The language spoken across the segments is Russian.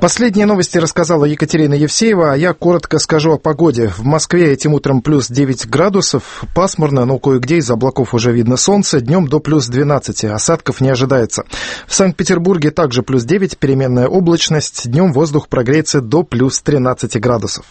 Последние новости рассказала Екатерина Евсеева, а я коротко скажу о погоде. В Москве этим утром плюс 9 градусов, пасмурно, но кое-где из облаков уже видно солнце, днем до плюс 12, осадков не ожидается. В Санкт-Петербурге также плюс 9, переменная облачность, днем воздух прогреется до плюс 13 градусов.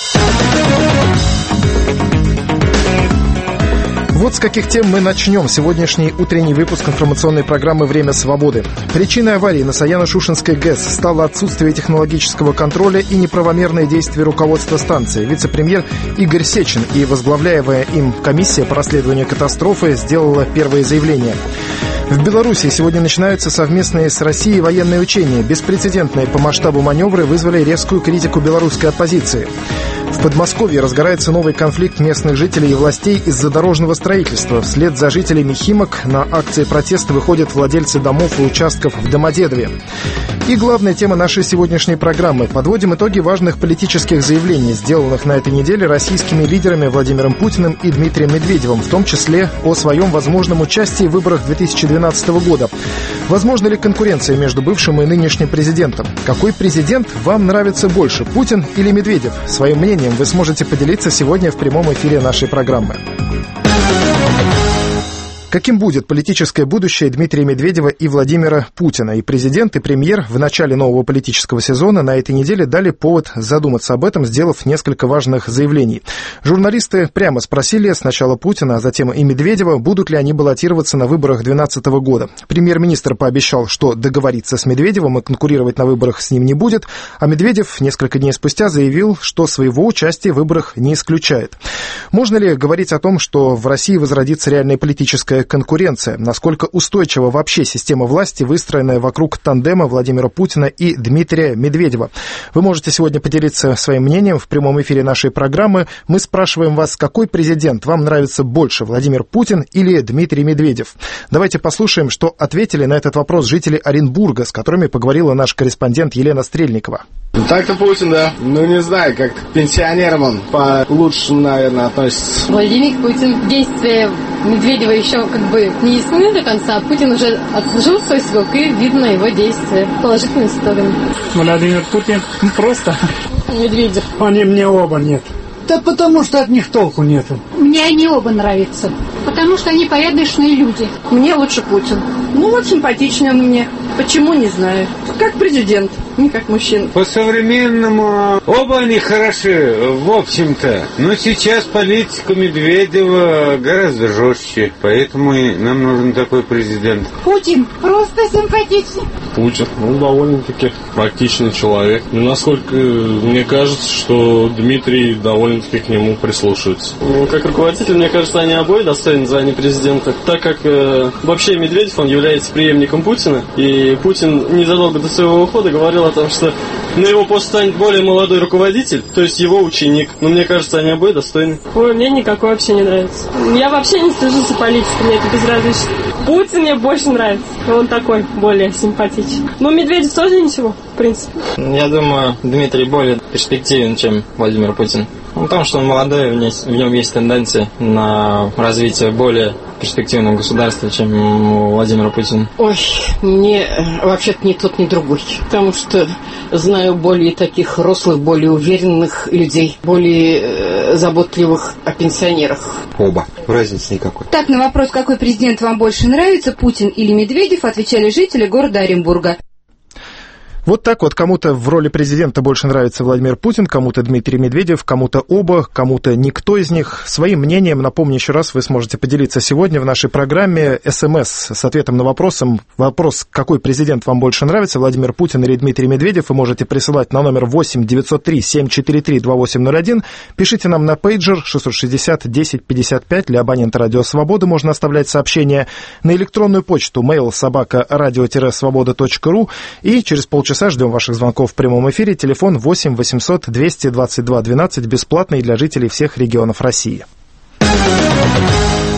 Вот с каких тем мы начнем сегодняшний утренний выпуск информационной программы «Время свободы». Причиной аварии на Саяно-Шушенской ГЭС стало отсутствие технологического контроля и неправомерные действия руководства станции. Вице-премьер Игорь Сечин и возглавляемая им комиссия по расследованию катастрофы сделала первые заявления. В Беларуси сегодня начинаются совместные с Россией военные учения. Беспрецедентные по масштабу маневры вызвали резкую критику белорусской оппозиции. В Подмосковье разгорается новый конфликт местных жителей и властей из-за дорожного строительства. Вслед за жителями Химок на акции протеста выходят владельцы домов и участков в Домодедове. И главная тема нашей сегодняшней программы. Подводим итоги важных политических заявлений, сделанных на этой неделе российскими лидерами Владимиром Путиным и Дмитрием Медведевым, в том числе о своем возможном участии в выборах 2012 года. Возможна ли конкуренция между бывшим и нынешним президентом? Какой президент вам нравится больше, Путин или Медведев? Своим мнением вы сможете поделиться сегодня в прямом эфире нашей программы. Каким будет политическое будущее Дмитрия Медведева и Владимира Путина? И президент, и премьер в начале нового политического сезона на этой неделе дали повод задуматься об этом, сделав несколько важных заявлений. Журналисты прямо спросили сначала Путина, а затем и Медведева, будут ли они баллотироваться на выборах 2012 года. Премьер-министр пообещал, что договориться с Медведевым и конкурировать на выборах с ним не будет, а Медведев несколько дней спустя заявил, что своего участия в выборах не исключает. Можно ли говорить о том, что в России возродится реальная политическая конкуренция? Насколько устойчива вообще система власти, выстроенная вокруг тандема Владимира Путина и Дмитрия Медведева? Вы можете сегодня поделиться своим мнением в прямом эфире нашей программы. Мы спрашиваем вас, какой президент вам нравится больше, Владимир Путин или Дмитрий Медведев? Давайте послушаем, что ответили на этот вопрос жители Оренбурга, с которыми поговорила наш корреспондент Елена Стрельникова. Так-то Путин, да. Ну, не знаю, как к пенсионерам он получше, наверное, относится. Владимир Путин. Действия Медведева еще как бы не ясны до конца, а Путин уже отслужил свой срок, и видно его действия, положительные стороны. Владимир Путин просто. Медведев. Они мне оба нет. Да потому что от них толку нету. Мне они оба нравятся, потому что они порядочные люди. Мне лучше Путин. Ну вот симпатичнее он мне. Почему, не знаю. Как президент, не как мужчина. По-современному оба они хороши, в общем-то. Но сейчас политика Медведева гораздо жестче. Поэтому нам нужен такой президент. Путин просто симпатичный. Путин, довольно-таки практичный человек. И насколько мне кажется, что Дмитрий довольно-таки к нему прислушивается. Ну, как руководитель, мне кажется, они обои достойны звания президента. Так как вообще Медведев, он является преемником Путина. И Путин незадолго до своего ухода говорил о том, что на его пост станет более молодой руководитель, то есть его ученик. Но мне кажется, они обои достойны. Ой, мне никакой вообще не нравится. Я вообще не слежу за политикой, мне это безразлично. Путин мне больше нравится. Он такой, более симпатичный. Но Медведев тоже ничего, в принципе. Я думаю, Дмитрий более перспективен, чем Владимир Путин. Потому что он молодой, в нем есть тенденции на развитие более перспективного государства, чем у Владимира Путина. Ой, мне вообще-то ни тот, ни другой. Потому что знаю более таких рослых, более уверенных людей, более заботливых о пенсионерах. Оба. Разницы никакой. Так, на вопрос, какой президент вам больше нравится, Путин или Медведев, отвечали жители города Оренбурга. Вот так вот, кому-то в роли президента больше нравится Владимир Путин, кому-то Дмитрий Медведев, кому-то оба, кому-то никто из них. Своим мнением, напомню еще раз, вы сможете поделиться сегодня в нашей программе СМС с ответом на вопрос, какой президент вам больше нравится, Владимир Путин или Дмитрий Медведев, вы можете присылать на номер 8 903 743 2801. Пишите нам на пейджер 660 1055, для абонента Радио Свобода можно оставлять сообщения, на электронную почту mail@radio-svoboda.ru, и через полчаса ждем ваших звонков в прямом эфире. Телефон 8 800 222 12, бесплатный для жителей всех регионов России.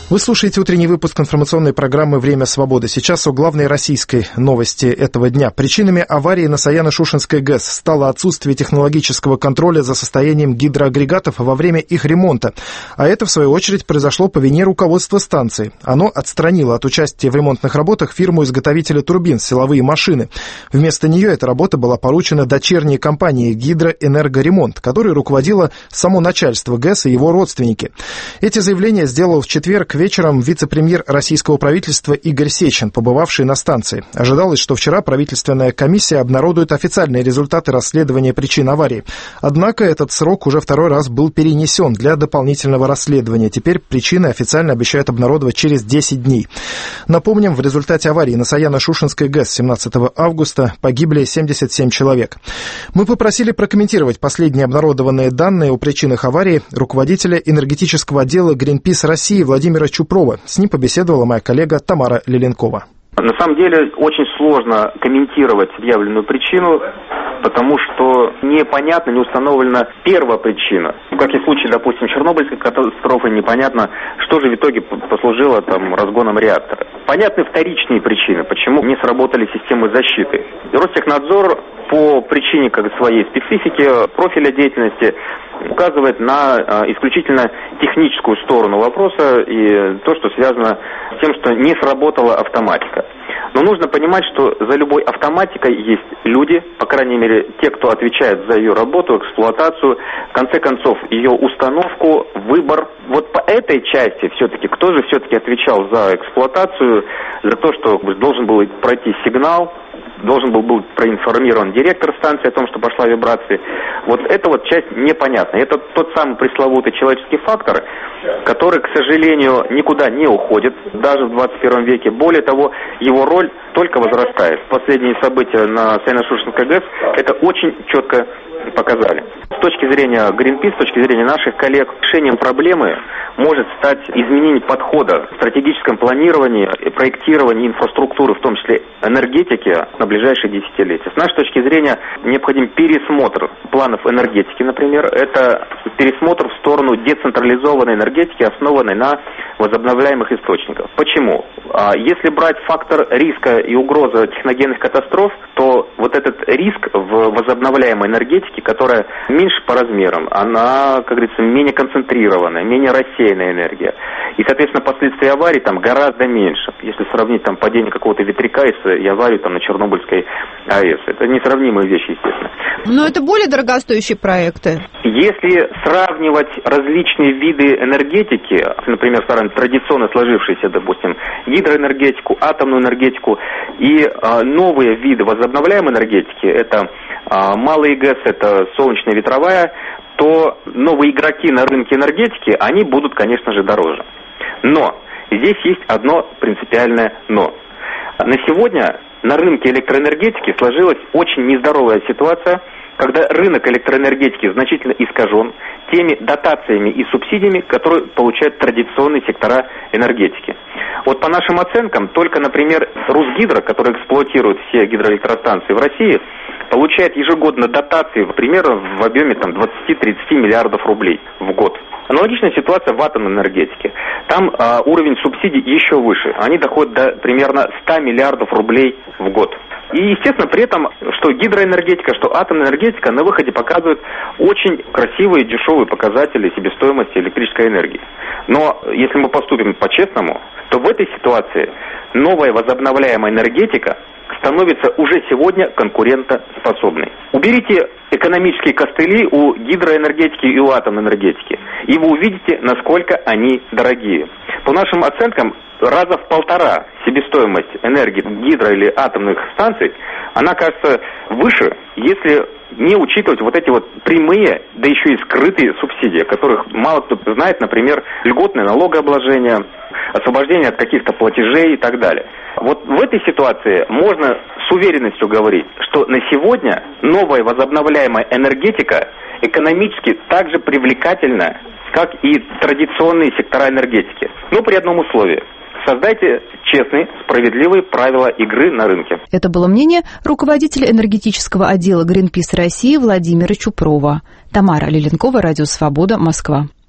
Вы слушаете утренний выпуск информационной программы «Время свободы». Сейчас о главной российской новости этого дня. Причинами аварии на Саяно-Шушенской ГЭС стало отсутствие технологического контроля за состоянием гидроагрегатов во время их ремонта. А это, в свою очередь, произошло по вине руководства станции. Оно отстранило от участия в ремонтных работах фирму-изготовителя турбин «Силовые машины». Вместо нее эта работа была поручена дочерней компании «Гидроэнергоремонт», которой руководило само начальство ГЭС и его родственники. Эти заявления сделал в четверг вечером вице-премьер российского правительства Игорь Сечин, побывавший на станции. Ожидалось, что вчера правительственная комиссия обнародует официальные результаты расследования причин аварии. Однако этот срок уже второй раз был перенесен для дополнительного расследования. Теперь причины официально обещают обнародовать через 10 дней. Напомним, в результате аварии на Саяно-Шушенской ГЭС 17 августа погибли 77 человек. Мы попросили прокомментировать последние обнародованные данные о причинах аварии руководителя энергетического отдела Greenpeace России Владимира Чупрова. С ним побеседовала моя коллега Тамара Лиленкова. На самом деле очень сложно комментировать объявленную причину, потому что непонятно, не установлена первопричина. Как и в случае, допустим, Чернобыльской катастрофы, непонятно, что же в итоге послужило разгоном реактора. Понятны вторичные причины, почему не сработали системы защиты. Ростехнадзор по причине своей специфики, профиля деятельности указывает на исключительно техническую сторону вопроса и то, что связано с тем, что не сработала автоматика. Но нужно понимать, что за любой автоматикой есть люди, по крайней мере, те, кто отвечает за ее работу, эксплуатацию, в конце концов, ее установку, выбор. Вот по этой части все-таки, кто же все-таки отвечал за эксплуатацию, за то, что должен был пройти сигнал, должен был быть проинформирован директор станции о том, что пошла вибрация. Вот эта часть непонятна. Это тот самый пресловутый человеческий фактор, который, к сожалению, никуда не уходит, даже в 21 веке. Более того, его роль только возрастает. Последние события на Саяно-Шушенской ГЭС это очень четко показали. С точки зрения Greenpeace, с точки зрения наших коллег, решением проблемы может стать изменение подхода в стратегическом планировании, проектировании инфраструктуры, в том числе энергетики, на ближайшие десятилетия. С нашей точки зрения необходим пересмотр планов энергетики, например. Это пересмотр в сторону децентрализованной энергетики, основанной на возобновляемых источниках. Почему? Если брать фактор риска и угрозы техногенных катастроф, то вот этот риск в возобновляемой энергетике, которая меньше по размерам, она, как говорится, менее концентрированная, менее рассеянная энергия. И, соответственно, последствия аварии там гораздо меньше. Если сравнить падение какого-то ветряка и аварию на Чернобыльской АЭС. Это несравнимые вещи, естественно. Но это более дорогостоящие проекты. Если сравнивать различные виды энергетики, например, традиционно сложившиеся, допустим, гидроэнергетику, атомную энергетику и новые виды возобновляемой энергетики, это малые ГЭС, это солнечная, ветровая, то новые игроки на рынке энергетики, они будут, конечно же, дороже. Но здесь есть одно принципиальное «но». На сегодня на рынке электроэнергетики сложилась очень нездоровая ситуация, когда рынок электроэнергетики значительно искажен теми дотациями и субсидиями, которые получают традиционные сектора энергетики. Вот по нашим оценкам, только, например, Русгидро, который эксплуатирует все гидроэлектростанции в России, получает ежегодно дотации, примерно в объеме 20-30 миллиардов рублей в год. Аналогичная ситуация в атомной энергетике. Там уровень субсидий еще выше. Они доходят до примерно 100 миллиардов рублей в год. И, естественно, при этом, что гидроэнергетика, что атомная энергетика на выходе показывают очень красивые, дешевые показатели себестоимости электрической энергии. Но если мы поступим по-честному, то в этой ситуации новая возобновляемая энергетика становится уже сегодня конкурентоспособной. Уберите экономические костыли у гидроэнергетики и у атомной энергетики, и вы увидите, насколько они дорогие. По нашим оценкам, раза в 1,5 себестоимость энергии гидро- или атомных станций, она кажется выше, если не учитывать эти прямые, да еще и скрытые субсидии, о которых мало кто знает, например, льготное налогообложение, освобождение от каких-то платежей и так далее. Вот в этой ситуации можно с уверенностью говорить, что на сегодня новая возобновляемая энергетика экономически так же привлекательна, как и традиционные сектора энергетики. Но при одном условии. Создайте честные, справедливые правила игры на рынке. Это было мнение руководителя энергетического отдела Greenpeace России Владимира Чупрова. Тамара Лиленкова, Радио Свобода, Москва.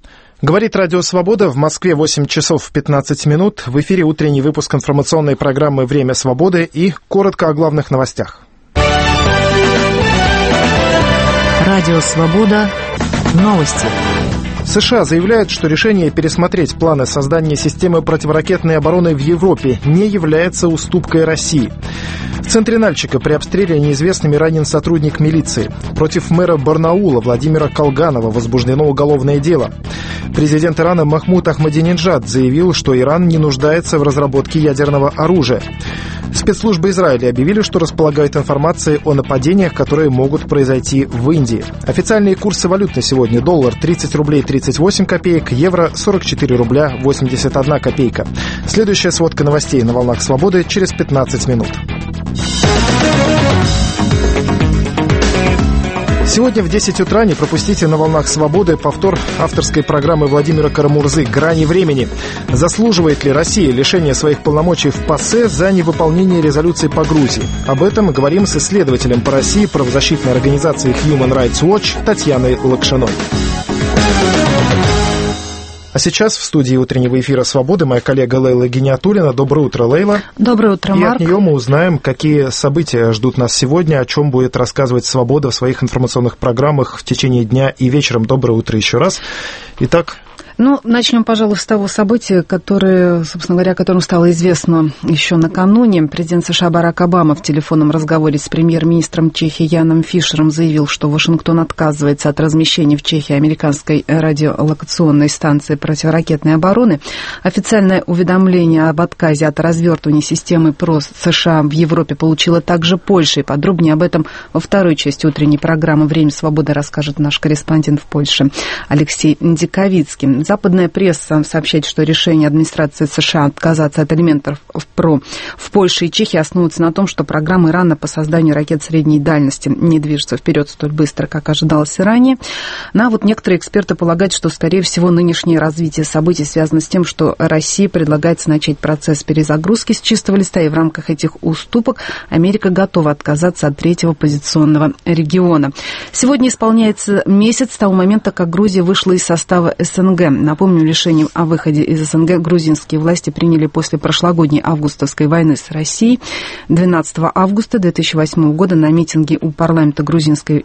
Говорит Радио Свобода. В Москве 8 часов 15 минут. В эфире утренний выпуск информационной программы «Время свободы» и коротко о главных новостях. Радио Свобода. Новости. США заявляют, что решение пересмотреть планы создания системы противоракетной обороны в Европе не является уступкой России. В центре Нальчика при обстреле неизвестными ранен сотрудник милиции. Против мэра Барнаула Владимира Колганова возбуждено уголовное дело. Президент Ирана Махмуд Ахмадинеджад заявил, что Иран не нуждается в разработке ядерного оружия. Спецслужбы Израиля объявили, что располагают информацией о нападениях, которые могут произойти в Индии. Официальные курсы валют на сегодня: доллар 30 рублей 38 копеек, евро 44 рубля 81 копейка. Следующая сводка новостей на волнах Свободы через 15 минут. Сегодня в 10 утра не пропустите на волнах Свободы повтор авторской программы Владимира Карамурзы «Грани времени». Заслуживает ли Россия лишения своих полномочий в ПАСЕ за невыполнение резолюции по Грузии? Об этом говорим с исследователем по России правозащитной организации Human Rights Watch Татьяной Лакшиной. А сейчас в студии утреннего эфира «Свободы» моя коллега Лейла Гиниатуллина. Доброе утро, Лейла. Доброе утро, Марк. И от нее мы узнаем, какие события ждут нас сегодня, о чем будет рассказывать «Свобода» в своих информационных программах в течение дня и вечером. Доброе утро еще раз. Итак... начнем, пожалуй, с того события, которое, собственно говоря, о котором стало известно еще накануне. Президент США Барак Обама в телефонном разговоре с премьер-министром Чехии Яном Фишером заявил, что Вашингтон отказывается от размещения в Чехии американской радиолокационной станции противоракетной обороны. Официальное уведомление об отказе от развертывания системы ПРОС США в Европе получила также Польша. И подробнее об этом во второй части утренней программы «Время свободы» расскажет наш корреспондент в Польше Алексей Диковицкий. Западная пресса сообщает, что решение администрации США отказаться от элементов ПРО в Польше и Чехии основывается на том, что программа Ирана по созданию ракет средней дальности не движется вперед столь быстро, как ожидалось ранее. Но вот некоторые эксперты полагают, что, скорее всего, нынешнее развитие событий связано с тем, что России предлагается начать процесс перезагрузки с чистого листа, и в рамках этих уступок Америка готова отказаться от третьего позиционного региона. Сегодня исполняется месяц с того момента, как Грузия вышла из состава СНГ. Напомню, решение о выходе из СНГ грузинские власти приняли после прошлогодней августовской войны с Россией. 12 августа 2008 года на митинге у парламента грузинский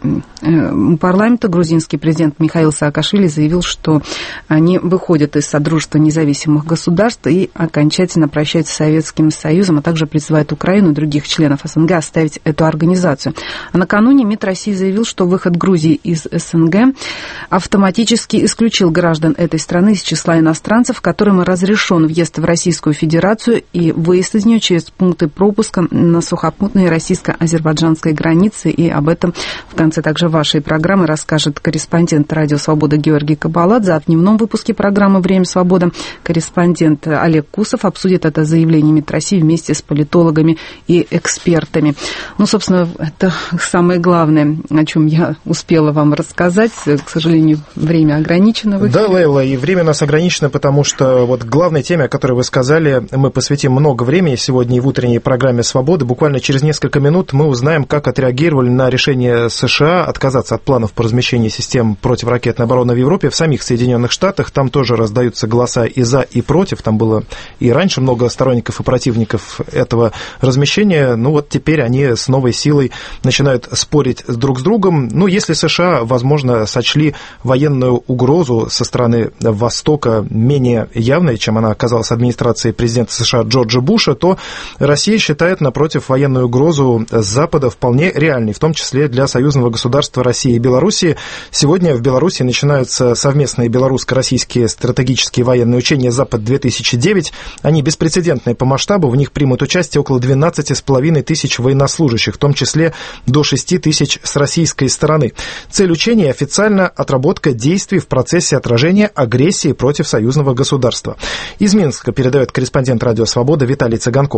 президент Михаил Саакашвили заявил, что они выходят из Содружества независимых государств и окончательно прощаются с Советским Союзом, а также призывают Украину и других членов СНГ оставить эту организацию. А накануне МИД России заявил, что выход Грузии из СНГ автоматически исключил граждан этой страны из числа иностранцев, которым разрешен въезд в Российскую Федерацию и выезд из нее через пункты пропуска на сухопутной российско-азербайджанской границе. И об этом в конце также вашей программы расскажет корреспондент Радио Свобода Георгий Кабаладзе. А в дневном выпуске программы «Время свободы» корреспондент Олег Кусов обсудит это заявление МИД России вместе с политологами и экспертами. Собственно, это самое главное, о чем я успела вам рассказать. К сожалению, время ограничено. Да, Лейла, и время у нас ограничено, потому что вот главной теме, о которой вы сказали, мы посвятим много времени сегодня и в утренней программе «Свободы». Буквально через несколько минут мы узнаем, как отреагировали на решение США отказаться от планов по размещению систем противоракетной обороны в Европе в самих Соединенных Штатах. Там тоже раздаются голоса и за, и против. Там было и раньше много сторонников и противников этого размещения. Вот теперь они с новой силой начинают спорить друг с другом. Если США, возможно, сочли военную угрозу со стороны Востока менее явной, чем она оказалась администрацией президента США Джорджа Буша, то Россия считает, напротив, военную угрозу с Запада вполне реальной, в том числе для союзного государства России и Белоруссии. Сегодня в Беларуси начинаются совместные белорусско-российские стратегические военные учения «Запад-2009». Они беспрецедентные по масштабу, в них примут участие около 12,5 тысяч военнослужащих, в том числе до 6 тысяч с российской стороны. Цель учений – официально отработка действий в процессе отражения агрессии против союзного государства. Из Минска передает корреспондент Радио Свобода Виталий Цыганков.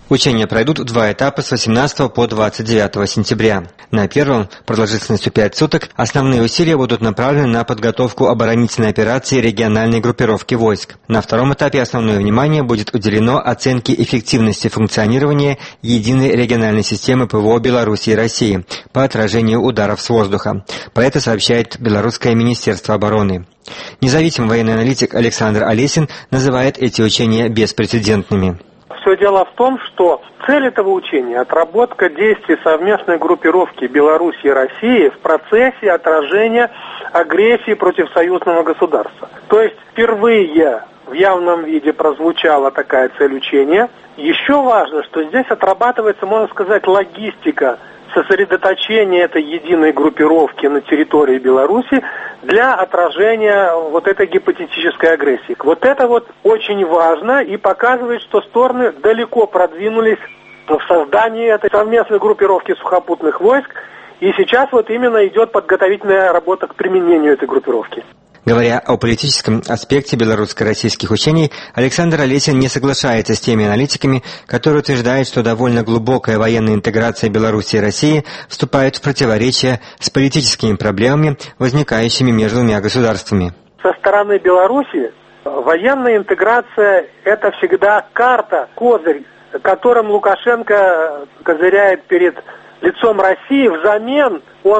Учения пройдут в 2 этапа с 18 по 29 сентября. На первом, продолжительностью 5 суток, основные усилия будут направлены на подготовку оборонительной операции региональной группировки войск. На втором этапе основное внимание будет уделено оценке эффективности функционирования единой региональной системы ПВО Беларуси и России по отражению ударов с воздуха. Про это сообщает Белорусское министерство обороны. Независимый военный аналитик Александр Олесин называет эти учения беспрецедентными. Все дело в том, что цель этого учения – отработка действий совместной группировки Беларуси и России в процессе отражения агрессии против союзного государства. То есть впервые в явном виде прозвучала такая цель учения. Еще важно, что здесь отрабатывается, можно сказать, логистика сосредоточения этой единой группировки на территории Беларуси для отражения вот этой гипотетической агрессии. Вот это вот очень важно и показывает, что стороны далеко продвинулись в создании этой совместной группировки сухопутных войск, и сейчас вот именно идет подготовительная работа к применению этой группировки. Говоря о политическом аспекте белорусско-российских учений, Александр Олесин не соглашается с теми аналитиками, которые утверждают, что довольно глубокая военная интеграция Беларуси и России вступает в противоречие с политическими проблемами, возникающими между двумя государствами. Со стороны Беларуси военная интеграция – это всегда карта, козырь, которым Лукашенко козыряет перед лицом России. Взамен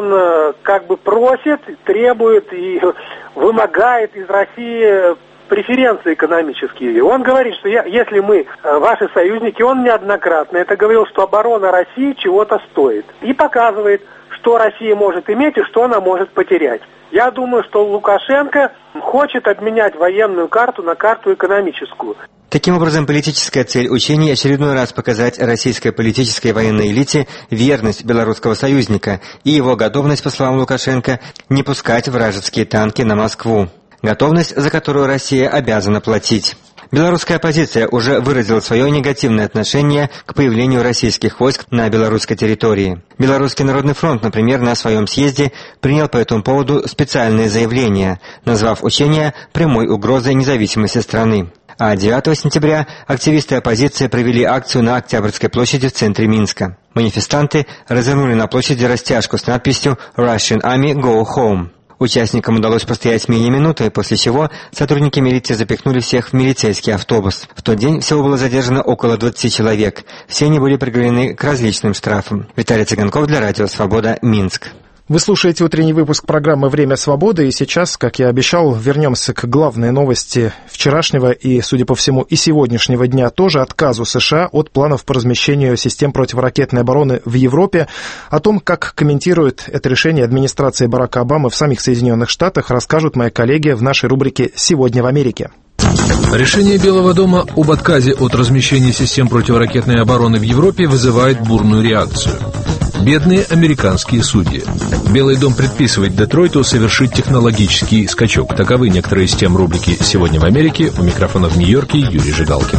он как бы просит, требует и вымогает из России преференции экономические. Он говорит, что если мы ваши союзники, он неоднократно это говорил, что оборона России чего-то стоит. И показывает, что Россия может иметь и что она может потерять. Я думаю, что Лукашенко хочет обменять военную карту на карту экономическую. Таким образом, политическая цель учений очередной раз показать российской политической и военной элите верность белорусского союзника и его готовность, по словам Лукашенко, не пускать вражеские танки на Москву. Готовность, за которую Россия обязана платить. Белорусская оппозиция уже выразила свое негативное отношение к появлению российских войск на белорусской территории. Белорусский народный фронт, например, на своем съезде принял по этому поводу специальное заявление, назвав учения прямой угрозой независимости страны. А 9 сентября активисты оппозиции провели акцию на Октябрьской площади в центре Минска. Манифестанты развернули на площади растяжку с надписью «Russian Army, go home». Участникам удалось постоять менее минуты, после чего сотрудники милиции запихнули всех в милицейский автобус. В тот день всего было задержано около 20 человек. Все они были приговорены к различным штрафам. Виталий Цыганков для Радио Свобода, Минск. Вы слушаете утренний выпуск программы «Время свободы», и сейчас, как я обещал, вернемся к главной новости вчерашнего и, судя по всему, и сегодняшнего дня тоже, отказу США от планов по размещению систем противоракетной обороны в Европе. О том, как комментирует это решение администрация Барака Обамы в самих Соединенных Штатах, расскажут мои коллеги в нашей рубрике «Сегодня в Америке». Решение Белого дома об отказе от размещения систем противоракетной обороны в Европе вызывает бурную реакцию. Бедные американские судьи. Белый дом предписывает Детройту совершить технологический скачок. Таковы некоторые из тем рубрики «Сегодня в Америке». У микрофона в Нью-Йорке Юрий Жигалкин.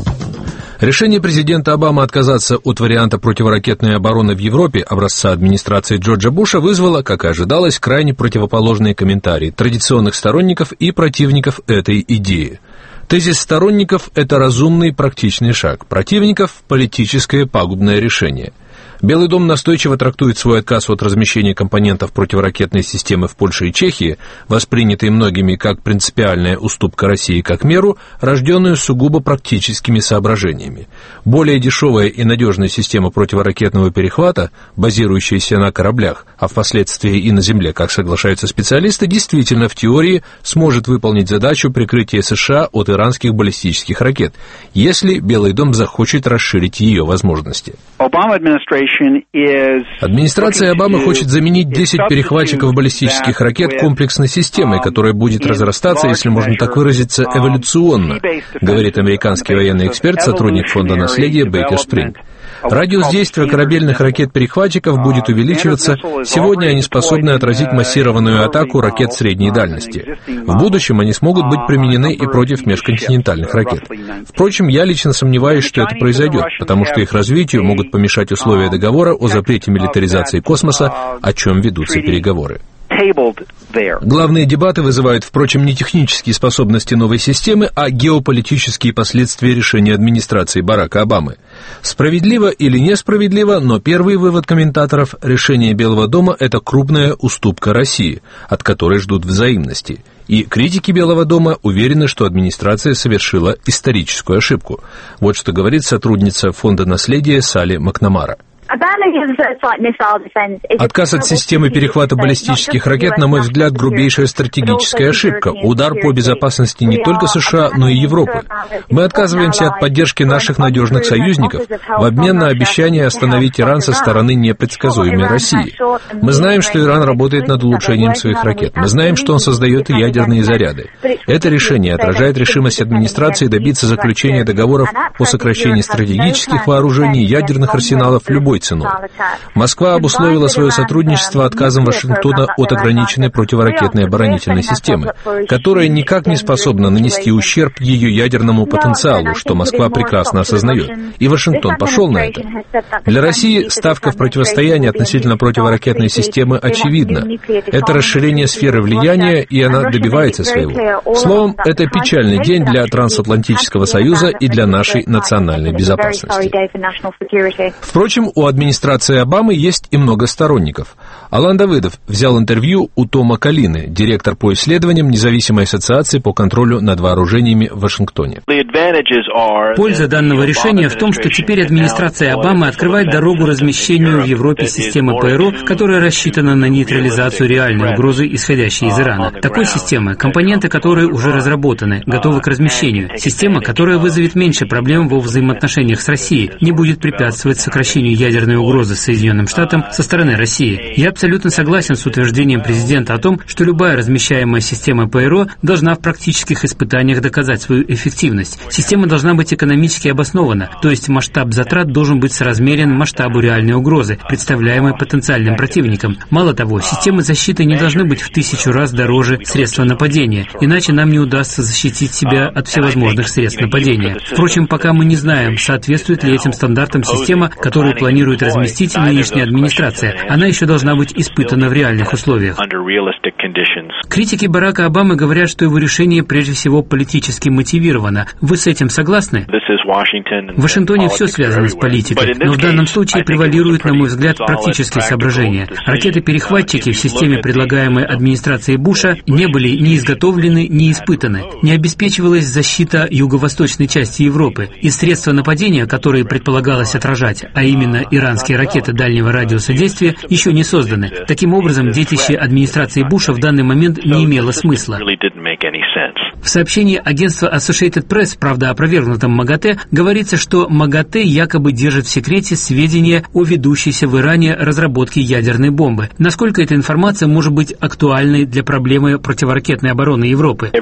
Решение президента Обамы отказаться от варианта противоракетной обороны в Европе образца администрации Джорджа Буша вызвало, как и ожидалось, крайне противоположные комментарии традиционных сторонников и противников этой идеи. Тезис сторонников – это разумный практичный шаг, противников – политическое пагубное решение. Белый дом настойчиво трактует свой отказ от размещения компонентов противоракетной системы в Польше и Чехии, воспринятый многими как принципиальная уступка России как меру, рожденную сугубо практическими соображениями. Более дешевая и надежная система противоракетного перехвата, базирующаяся на кораблях, а впоследствии и на земле, как соглашаются специалисты, действительно в теории сможет выполнить задачу прикрытия США от иранских баллистических ракет, если Белый дом захочет расширить ее возможности. Администрация Обамы хочет заменить 10 перехватчиков баллистических ракет комплексной системой, которая будет разрастаться, если можно так выразиться, эволюционно, говорит американский военный эксперт, сотрудник фонда наследия Бейкер Спринг. Радиус действия корабельных ракет-перехватчиков будет увеличиваться. Сегодня они способны отразить массированную атаку ракет средней дальности. В будущем они смогут быть применены и против межконтинентальных ракет. Впрочем, я лично сомневаюсь, что это произойдет, потому что их развитию могут помешать условия договора о запрете милитаризации космоса, о чем ведутся переговоры. Главные дебаты вызывают, впрочем, не технические способности новой системы, а геополитические последствия решения администрации Барака Обамы. Справедливо или несправедливо, но первый вывод комментаторов – решение Белого дома – это крупная уступка России, от которой ждут взаимности. И критики Белого дома уверены, что администрация совершила историческую ошибку. Вот что говорит сотрудница Фонда наследия Салли Макнамара. Отказ от системы перехвата баллистических ракет, на мой взгляд, грубейшая стратегическая ошибка. Удар по безопасности не только США, но и Европы. Мы отказываемся от поддержки наших надежных союзников в обмен на обещание остановить Иран со стороны непредсказуемой России. Мы знаем, что Иран работает над улучшением своих ракет. Мы знаем, что он создает ядерные заряды. Это решение отражает решимость администрации добиться заключения договоров о сокращении стратегических вооружений и ядерных арсеналов любой ценой. Москва обусловила свое сотрудничество отказом Вашингтона от ограниченной противоракетной оборонительной системы, которая никак не способна нанести ущерб ее ядерному потенциалу, что Москва прекрасно осознает. И Вашингтон пошел на это. Для России ставка в противостоянии относительно противоракетной системы очевидна. Это расширение сферы влияния, и она добивается своего. Словом, это печальный день для Трансатлантического союза и для нашей национальной безопасности. Впрочем, у администрации Обамы есть и много сторонников. Алан Давыдов взял интервью у Тома Калины, директор по исследованиям независимой ассоциации по контролю над вооружениями в Вашингтоне. Польза данного решения в том, что теперь администрация Обамы открывает дорогу размещению в Европе системы ПРО, которая рассчитана на нейтрализацию реальной угрозы, исходящей из Ирана. Такой системы, компоненты которой уже разработаны, готовы к размещению. Система, которая вызовет меньше проблем во взаимоотношениях с Россией, не будет препятствовать сокращению ядерной угрозы Соединенным Штатам со стороны России. Я абсолютно согласен с утверждением президента о том, что любая размещаемая система ПРО должна в практических испытаниях доказать свою эффективность. Система должна быть экономически обоснована, то есть масштаб затрат должен быть соразмерен масштабу реальной угрозы, представляемой потенциальным противником. Мало того, системы защиты не должны быть в 1000 раз дороже средства нападения, иначе нам не удастся защитить себя от всевозможных средств нападения. Впрочем, пока мы не знаем, соответствует ли этим стандартам система, которую планирует разместить нынешняя администрация. Она еще должна быть испытана в реальных условиях. Критики Барака Обамы говорят, что его решение прежде всего политически мотивировано. Вы с этим согласны? В Вашингтоне все связано с политикой, но в данном случае превалируют, на мой взгляд, практические соображения. Ракеты-перехватчики в системе, предлагаемой администрацией Буша, не были ни изготовлены, ни испытаны. Не обеспечивалась защита юго-восточной части Европы. И средства нападения, которые предполагалось отражать, а именно иранские ракеты дальнего радиуса действия, еще не созданы. Таким образом, детище администрации Буша в данный момент не имело смысла. В сообщении агентства Associated Press, правда опровергнутом МАГАТЭ, говорится, что МАГАТЭ якобы держит в секрете сведения о ведущейся в Иране разработке ядерной бомбы. Насколько эта информация может быть актуальной для проблемы противоракетной обороны Европы?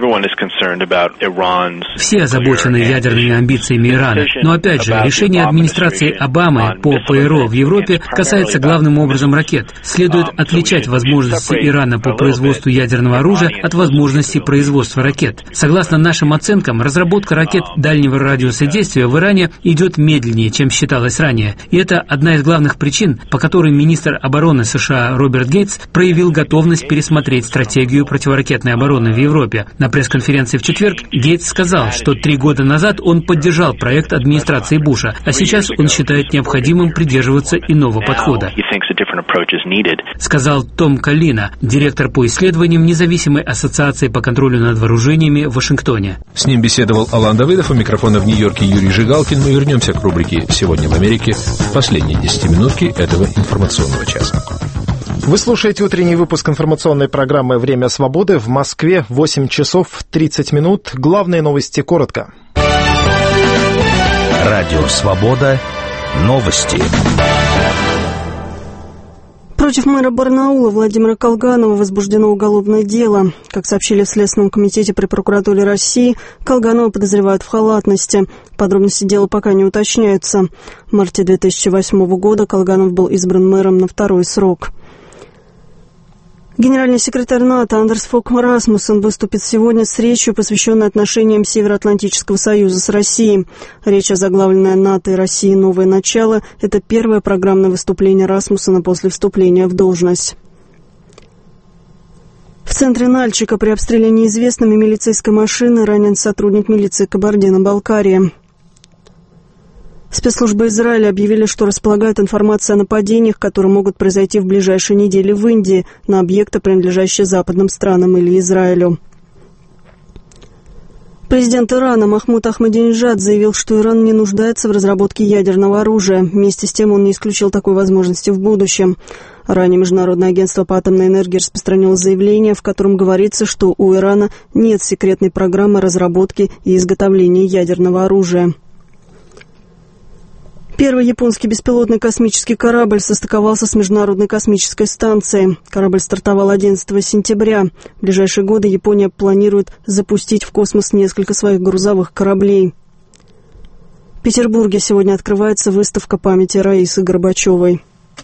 Все озабочены ядерными амбициями Ирана. Но опять же, решение администрации Обамы по ПРО в Европе касается главным образом ракет. Следует отличать возможности Ирана по производству ядерного оружия от возможностей производства ракет. Согласно нашим оценкам, разработка ракет дальнего радиуса действия в Иране идет медленнее, чем считалось ранее. И это одна из главных причин, по которой министр обороны США Роберт Гейтс проявил готовность пересмотреть стратегию противоракетной обороны в Европе. На пресс-конференции в четверг Гейтс сказал, что 3 года назад он поддержал проект администрации Буша, а сейчас он считает необходимым придерживаться иного подхода. Сказал Том Калина, директор по исследованиям независимой ассоциации по контролю над вооружениями в Вашингтоне. С ним беседовал Алан Давыдов, у микрофона в Нью-Йорке Юрий Жигалкин. Мы вернемся к рубрике «Сегодня в Америке» в последние 10-минутки этого информационного часа. Вы слушаете утренний выпуск информационной программы «Время свободы». В Москве 8 часов 30 минут. Главные новости коротко. Радио «Свобода». Новости. Против мэра Барнаула Владимира Колганова возбуждено уголовное дело. Как сообщили в Следственном комитете при прокуратуре России, Колганова подозревают в халатности. Подробности дела пока не уточняются. В марте 2008 года Колганов был избран мэром на 2-й срок. Генеральный секретарь НАТО Андерс Фог Расмуссен выступит сегодня с речью, посвященной отношениям Североатлантического союза с Россией. Речь, озаглавленная «НАТО и России. Новое начало», это первое программное выступление Расмуссена после вступления в должность. В центре Нальчика при обстреле неизвестными милицейской машины ранен сотрудник милиции Кабардино-Балкарии. Спецслужбы Израиля объявили, что располагают информацией о нападениях, которые могут произойти в ближайшие недели в Индии на объекты, принадлежащие западным странам или Израилю. Президент Ирана Махмуд Ахмадинеджад заявил, что Иран не нуждается в разработке ядерного оружия. Вместе с тем он не исключил такой возможности в будущем. Ранее Международное агентство по атомной энергии распространило заявление, в котором говорится, что у Ирана нет секретной программы разработки и изготовления ядерного оружия. Первый японский беспилотный космический корабль состыковался с Международной космической станцией. Корабль стартовал 11 сентября. В ближайшие годы Япония планирует запустить в космос несколько своих грузовых кораблей. В Петербурге сегодня открывается выставка памяти Раисы Горбачевой.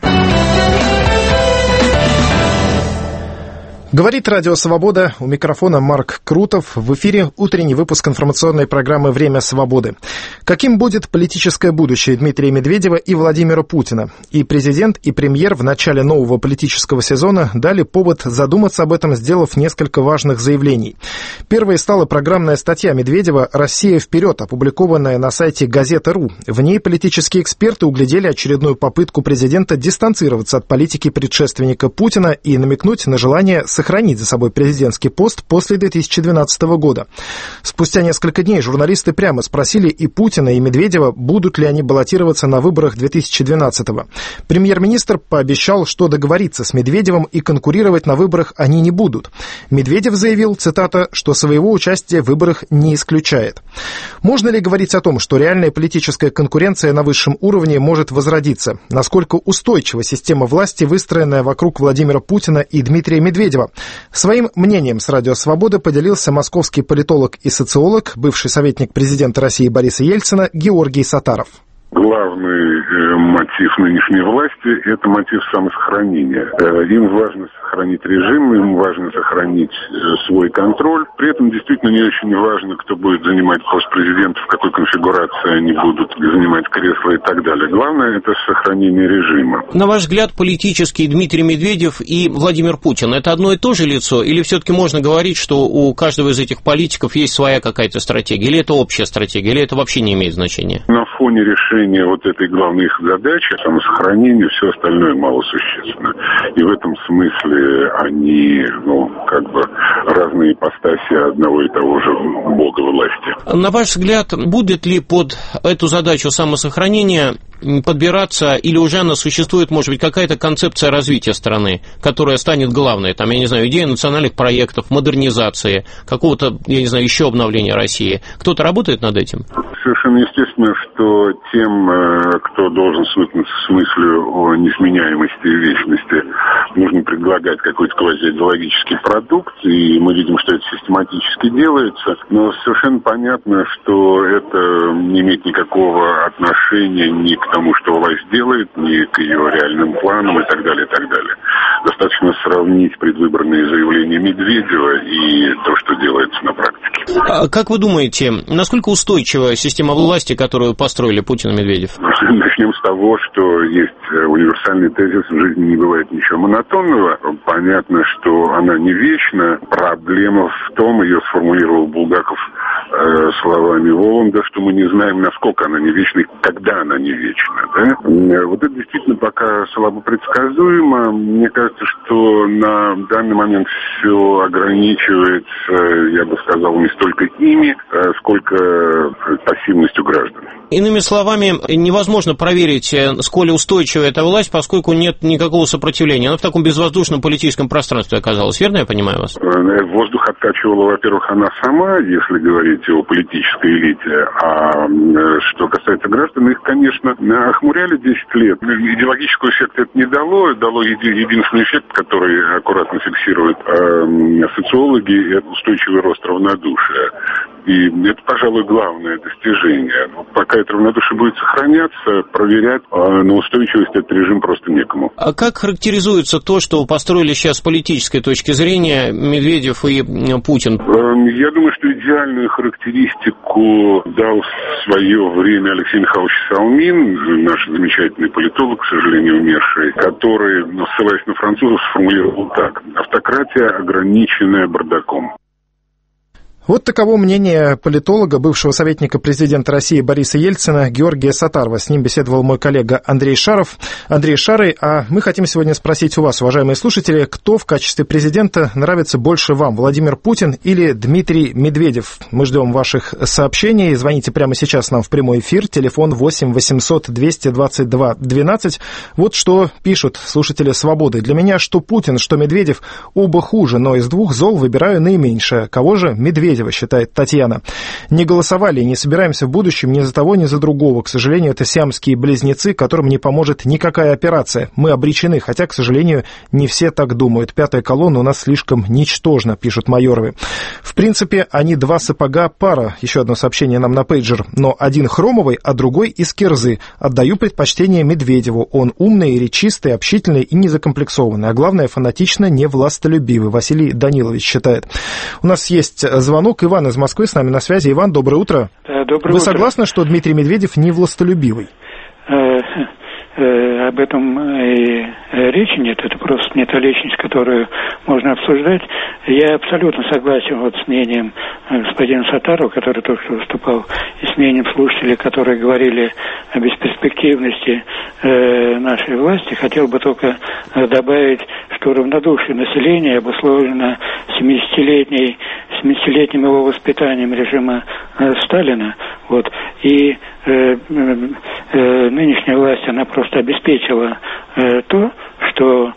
Говорит Радио Свобода, у микрофона Марк Крутов. В эфире утренний выпуск информационной программы «Время свободы». Каким будет политическое будущее Дмитрия Медведева и Владимира Путина? И президент, и премьер в начале нового политического сезона дали повод задуматься об этом, сделав несколько важных заявлений. Первой стала программная статья Медведева «Россия вперед», опубликованная на сайте Газета.ру. В ней политические эксперты углядели очередную попытку президента дистанцироваться от политики предшественника Путина и намекнуть на желание сохранить за собой президентский пост после 2012 года. Спустя несколько дней журналисты прямо спросили и Путина, и Медведева, будут ли они баллотироваться на выборах 2012-го. Премьер-министр пообещал, что договориться с Медведевым и конкурировать на выборах они не будут. Медведев заявил, цитата, что своего участия в выборах не исключает. Можно ли говорить о том, что реальная политическая конкуренция на высшем уровне может возродиться? Насколько устойчива система власти, выстроенная вокруг Владимира Путина и Дмитрия Медведева? Своим мнением с Радио Свобода поделился московский политолог и социолог, бывший советник президента России Бориса Ельцина Георгий Сатаров. Главный мотив нынешней власти – это мотив самосохранения. Им важно сохранить режим, им важно сохранить свой контроль. При этом действительно не очень важно, кто будет занимать пост президента, в какой конфигурации они будут занимать кресла и так далее. Главное – это сохранение режима. На ваш взгляд, политический Дмитрий Медведев и Владимир Путин – это одно и то же лицо? Или все-таки можно говорить, что у каждого из этих политиков есть своя какая-то стратегия? Или это общая стратегия? Или это вообще не имеет значения? На фоне решения вот этой главной их задачи, самосохранение, все остальное малосущественно. И в этом смысле они, разные ипостаси одного и того же бога власти. На ваш взгляд, будет ли под эту задачу самосохранения подбираться, или уже она существует, может быть, какая-то концепция развития страны, которая станет главной, идея национальных проектов, модернизации, какого-то, еще обновления России. Кто-то работает над этим? Совершенно естественно, что тем, кто должен свыкнуться с мыслью о несменяемости и вечности, нужно предлагать какой-то квазиидеологический продукт, и мы видим, что это систематически делается, но совершенно понятно, что это не имеет никакого отношения ни к тому, что власть делает, ни к ее реальным планам и так далее, и так далее. Достаточно сравнить предвыборные заявления Медведева и то, что делается на практике. Как вы думаете, насколько устойчива система власти, которую построили Путин и Медведев? Начнем с того, что есть универсальный тезис: в жизни не бывает ничего монотонного. Понятно, что она не вечна. Проблема в том, ее сформулировал Булгаков словами Воланда, что мы не знаем, насколько она не вечна и когда она не вечна. Да? Вот это действительно пока слабо предсказуемо. Мне кажется, что на данный момент все ограничивается, я бы сказал, не столько ими, сколько пассивностью граждан. Иными словами, невозможно проверить, сколь устойчива эта власть, поскольку нет никакого сопротивления. Она в таком безвоздушном политическом пространстве оказалась. Верно я понимаю вас? Воздух откачивала, во-первых, она сама, если говорить о политической элите. А что касается граждан, их, конечно, охмуряли 10 лет. Идеологического эффекта это не дало. Дало единственный эффект, который аккуратно фиксируют социологи, это устойчивый рост равнодушия. И это, пожалуй, главное достижение. Но пока это равнодушие будет сохраняться, проверять на устойчивость этот режим просто некому. А как характеризуется то, что построили сейчас с политической точки зрения Медведев и Путин? Я думаю, что идеальную характеристику дал в свое время Алексей Михайлович Салмин, наш замечательный политолог, к сожалению, умерший, который, ссылаясь на французов, сформулировал так: автократия, ограниченная бардаком. Вот таково мнение политолога, бывшего советника президента России Бориса Ельцина Георгия Сатарова. С ним беседовал мой коллега Андрей Шаров. Андрей Шары, а мы хотим сегодня спросить у вас, уважаемые слушатели, кто в качестве президента нравится больше вам, Владимир Путин или Дмитрий Медведев? Мы ждем ваших сообщений. Звоните прямо сейчас нам в прямой эфир. Телефон 8 800 222 12. Вот что пишут слушатели «Свободы». Для меня что Путин, что Медведев оба хуже, но из двух зол выбираю наименьшее. Кого же? Медведев, считает Татьяна. Не голосовали и не собираемся в будущем ни за того, ни за другого. К сожалению, это сиамские близнецы, которым не поможет никакая операция. Мы обречены, хотя, к сожалению, не все так думают. Пятая колонна у нас слишком ничтожна, пишут Майоровы. В принципе, они два сапога пара. Еще одно сообщение нам на пейджер. Но один хромовый, а другой из кирзы. Отдаю предпочтение Медведеву. Он умный, речистый, общительный и незакомплексованный. А главное, фанатично невластолюбивый. Василий Данилович считает. У нас есть звонок. Иван из Москвы с нами на связи. Иван, доброе утро. Доброе утро. Вы согласны, что Дмитрий Медведев не властолюбивый? Об этом и речи нет, это просто не та личность, которую можно обсуждать. Я абсолютно согласен вот с мнением господина Сатарова, который только что выступал, и с мнением слушателей, которые говорили о бесперспективности нашей власти. Хотел бы только добавить, что равнодушие населения обусловлено 70-летним его воспитанием режима Сталина. Вот. И нынешняя власть, она просто обеспечила то, что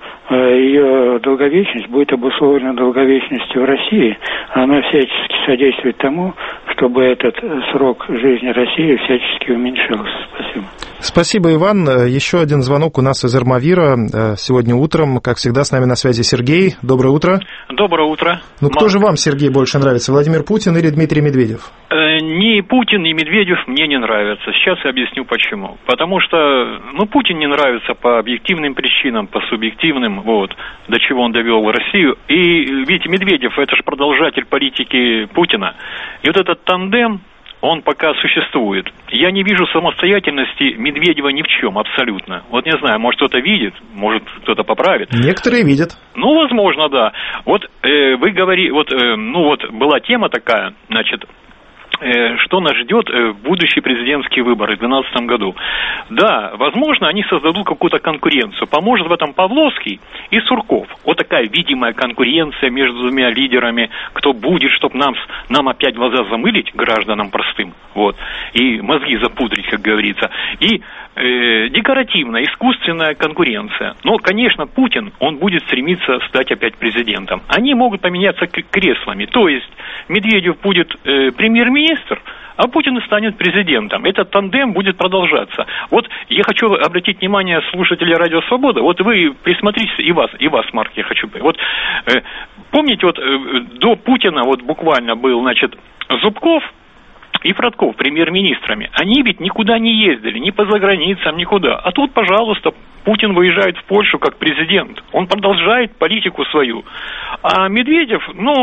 ее долговечность будет обусловлена долговечностью в России. Она всячески содействует тому, чтобы этот срок жизни России всячески уменьшался. Спасибо. Спасибо, Иван. Еще один звонок у нас из Армавира. Сегодня утром, как всегда, с нами на связи Сергей. Доброе утро. Доброе утро. Ну, кто же вам, Сергей, больше нравится, Владимир Путин или Дмитрий Медведев? Ни Путин, ни Медведев мне не нравятся. Сейчас я объясню почему. Потому что, Путин не нравится по объективным причинам, по субъективным, вот, до чего он довел Россию. И ведь Медведев, это же продолжатель политики Путина. И вот этот тандем, он пока существует. Я не вижу самостоятельности Медведева ни в чем абсолютно. Вот не знаю, может кто-то видит, может кто-то поправит. Некоторые видят. Возможно, да. Вот вы говорите, была тема такая, значит, что нас ждет в будущие президентские выборы в 2012 году. Да, возможно, они создадут какую-то конкуренцию. Поможет в этом Павловский и Сурков. Вот такая видимая конкуренция между двумя лидерами. Кто будет, чтобы нам опять глаза замылить, гражданам простым, вот, и мозги запудрить, как говорится. И декоративная, искусственная конкуренция. Но, конечно, Путин, он будет стремиться стать опять президентом. Они могут поменяться креслами. То есть Медведев будет премьер-министр, а Путин станет президентом. Этот тандем будет продолжаться. Вот я хочу обратить внимание слушателей Радио Свобода. Вот вы присмотритесь, и вас, Марк, я хочу... Вот помните, вот до Путина вот буквально был, значит, Зубков и Фродков премьер-министрами. Они ведь никуда не ездили, ни по заграницам, никуда. А тут, пожалуйста, Путин выезжает в Польшу как президент. Он продолжает политику свою. А Медведев,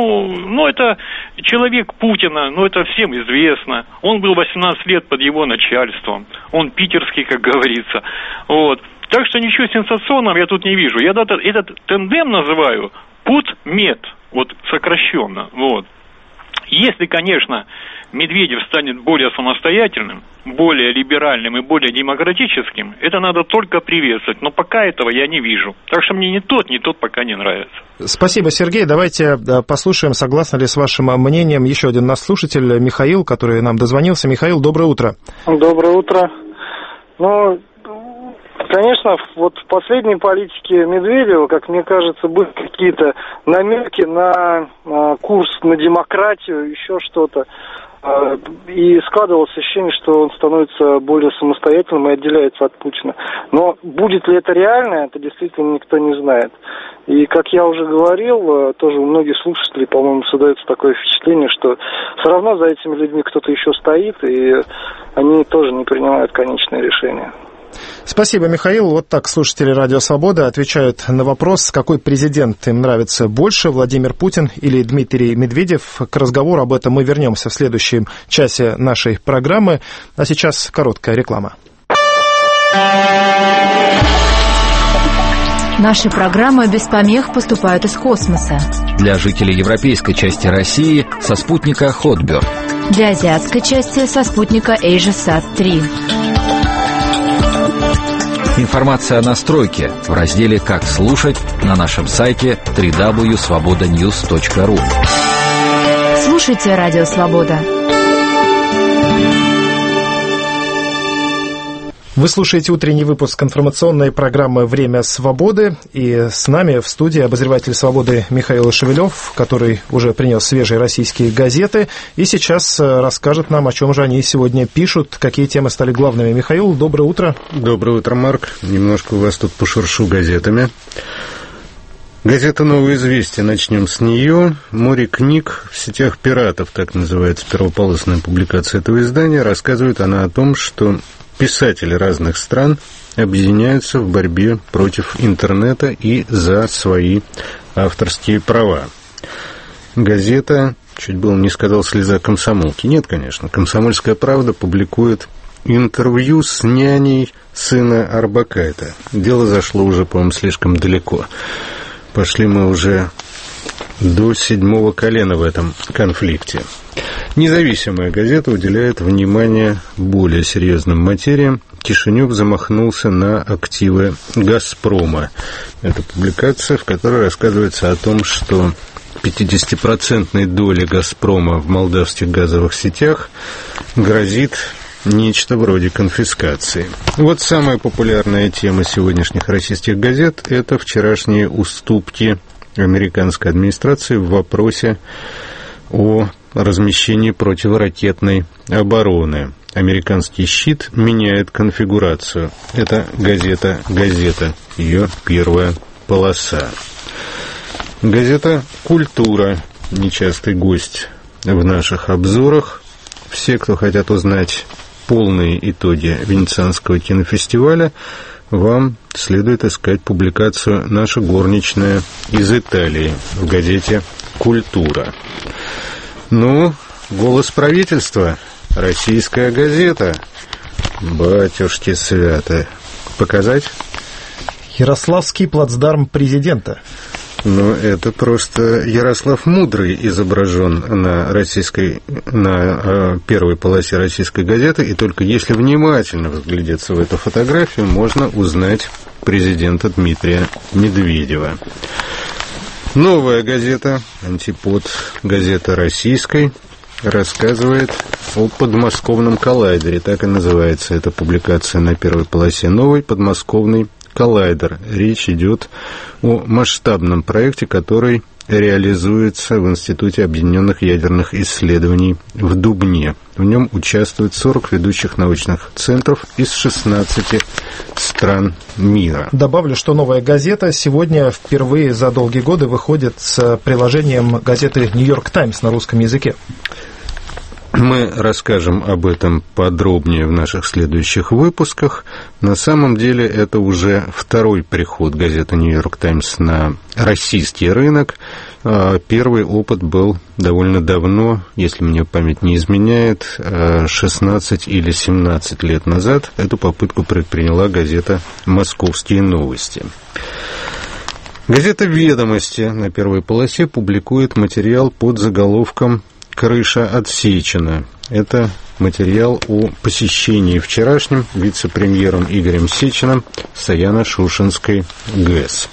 это человек Путина, это всем известно. Он был 18 лет под его начальством. Он питерский, как говорится. Вот. Так что ничего сенсационного я тут не вижу. Я этот тандем называю Пут-Мед, вот сокращенно. Вот. Если, конечно, Медведев станет более самостоятельным, более либеральным и более демократическим, это надо только приветствовать. Но пока этого я не вижу. Так что мне ни тот пока не нравится. Спасибо, Сергей. Давайте послушаем, согласны ли с вашим мнением еще один наш слушатель, Михаил, который нам дозвонился. Михаил, доброе утро. Доброе утро. Конечно, вот в последней политике Медведева, как мне кажется, были какие-то намеки на курс на демократию, еще что-то. И складывалось ощущение, что он становится более самостоятельным и отделяется от Путина. Но будет ли это реально, это действительно никто не знает. И, как я уже говорил, тоже у многих слушателей, по-моему, создается такое впечатление, что все равно за этими людьми кто-то еще стоит, и они тоже не принимают конечное решение. Спасибо, Михаил. Вот так слушатели «Радио Свобода» отвечают на вопрос, какой президент им нравится больше, Владимир Путин или Дмитрий Медведев. К разговору об этом мы вернемся в следующем часе нашей программы. А сейчас короткая реклама. Наши программы без помех поступают из космоса. Для жителей европейской части России со спутника Hotbird. Для азиатской части со спутника AsiaSat-3. Информация о настройке в разделе «Как слушать» на нашем сайте www.svobodanews.ru. Слушайте «Радио Свобода». Вы слушаете утренний выпуск информационной программы «Время свободы». И с нами в студии обозреватель «Свободы» Михаил Шевелев, который уже принес свежие российские газеты. И сейчас расскажет нам, о чем же они сегодня пишут, какие темы стали главными. Михаил, доброе утро. Доброе утро, Марк. Немножко у вас тут пошуршу газетами. Газета «Новое известие». Начнем с нее. «Море книг в сетях пиратов», так называется первополосная публикация этого издания. Рассказывает она о том, что писатели разных стран объединяются в борьбе против интернета и за свои авторские права. Газета, чуть было не сказал, слеза комсомолки. Нет, конечно. «Комсомольская правда» публикует интервью с няней сына Орбакайте. Дело зашло уже, по-моему, слишком далеко. Пошли мы уже до 7-го колена в этом конфликте. Независимая газета уделяет внимание более серьезным материям. Кишинев замахнулся на активы «Газпрома». Это публикация, в которой рассказывается о том, что 50% доли «Газпрома» в молдавских газовых сетях грозит нечто вроде конфискации. Вот самая популярная тема сегодняшних российских газет – это вчерашние уступки американской администрации в вопросе о размещении противоракетной обороны. Американский щит меняет конфигурацию. Это газета, ее первая полоса. Газета «Культура», нечастый гость в наших обзорах. Все, кто хотят узнать полные итоги Венецианского кинофестиваля, вам следует искать публикацию «Наша горничная из Италии» в газете «Культура». Ну, «Голос правительства», российская газета. Батюшки святы. Показать? Ярославский плацдарм президента. Ну, это просто Ярослав Мудрый изображен на первой полосе российской газеты, и только если внимательно взглядеться в эту фотографию, можно узнать президента Дмитрия Медведева. Новая газета, антипод газеты российской, рассказывает о подмосковном коллайдере. Так и называется эта публикация на первой полосе. Новый подмосковный коллайдер. Речь идет о масштабном проекте, который реализуется в Институте объединенных ядерных исследований в Дубне. В нем участвуют 40 ведущих научных центров из 16 стран мира. Добавлю, что «Новая газета» сегодня впервые за долгие годы выходит с приложением газеты «Нью-Йорк Таймс» на русском языке. Мы расскажем об этом подробнее в наших следующих выпусках. На самом деле это уже второй приход газеты «Нью-Йорк Таймс» на российский рынок. Первый опыт был довольно давно, если мне память не изменяет, 16 или 17 лет назад. Эту попытку предприняла газета «Московские новости». Газета «Ведомости» на первой полосе публикует материал под заголовком «Крыша отсечена». Это материал о посещении вчерашним вице-премьером Игорем Сечиным Саяно-Шушенской ГЭС.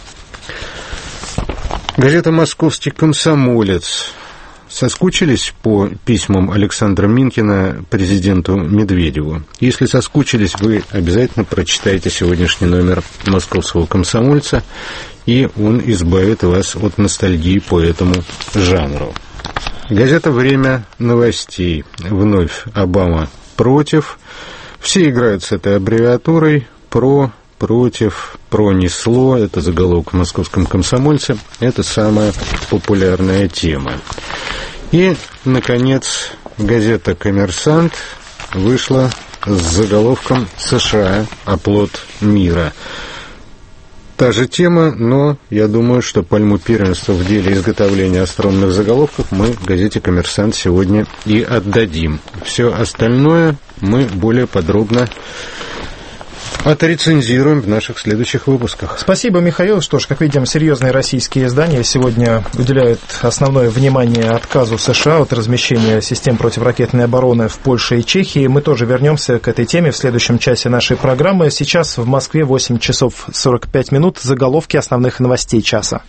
Газета «Московский комсомолец». Соскучились по письмам Александра Минкина президенту Медведеву? Если соскучились, вы обязательно прочитайте сегодняшний номер «Московского комсомольца», и он избавит вас от ностальгии по этому жанру. Газета «Время новостей». Вновь Обама против. Все играют с этой аббревиатурой. Про против, пронесло, это заголовок в «Московском комсомольце», это самая популярная тема. И, наконец, газета «Коммерсант» вышла с заголовком «США. Оплот мира». Та же тема, но я думаю, что пальму первенства в деле изготовления остроумных заголовков мы в газете «Коммерсант» сегодня и отдадим. Все остальное мы более подробно отрецензируем в наших следующих выпусках. Спасибо, Михаил. Что ж, как видим, серьезные российские издания сегодня уделяют основное внимание отказу США от размещения систем противоракетной обороны в Польше и Чехии. Мы тоже вернемся к этой теме в следующем часе нашей программы. Сейчас в Москве 8 часов 45 минут. Заголовки основных новостей часа.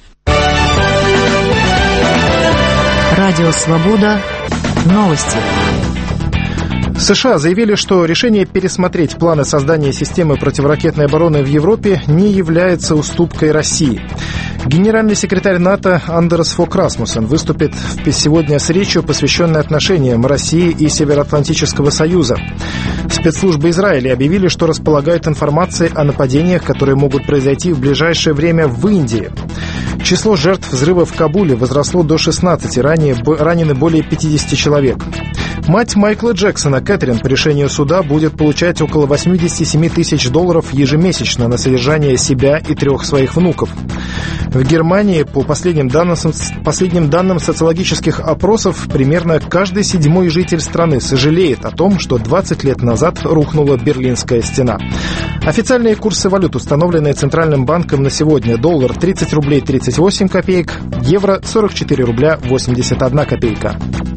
Радио «Свобода». Новости. США заявили, что решение пересмотреть планы создания системы противоракетной обороны в Европе не является уступкой России. Генеральный секретарь НАТО Андерс Фок Расмуссен выступит сегодня с речью, посвященной отношениям России и Североатлантического Союза. Спецслужбы Израиля объявили, что располагают информацией о нападениях, которые могут произойти в ближайшее время в Индии. Число жертв взрыва в Кабуле возросло до 16, ранены более 50 человек. Мать Майкла Джексона, Кэтрин, по решению суда будет получать около $87 тысяч ежемесячно на содержание себя и 3 своих внуков. В Германии, по последним данным социологических опросов, примерно каждый 7-й житель страны сожалеет о том, что 20 лет назад рухнула Берлинская стена. Официальные курсы валют, установленные Центральным банком на сегодня: доллар 30 рублей 38 копеек, евро 44 рубля 81 копейка.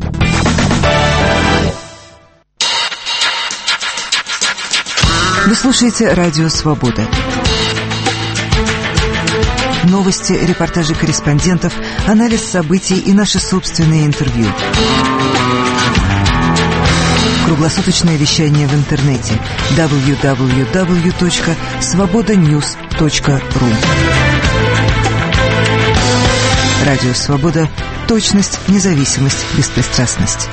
Вы слушаете «Радио Свобода». Новости, репортажи корреспондентов, анализ событий и наши собственные интервью. Круглосуточное вещание в интернете www.svobodanews.ru. Радио Свобода. Точность, независимость, беспристрастность.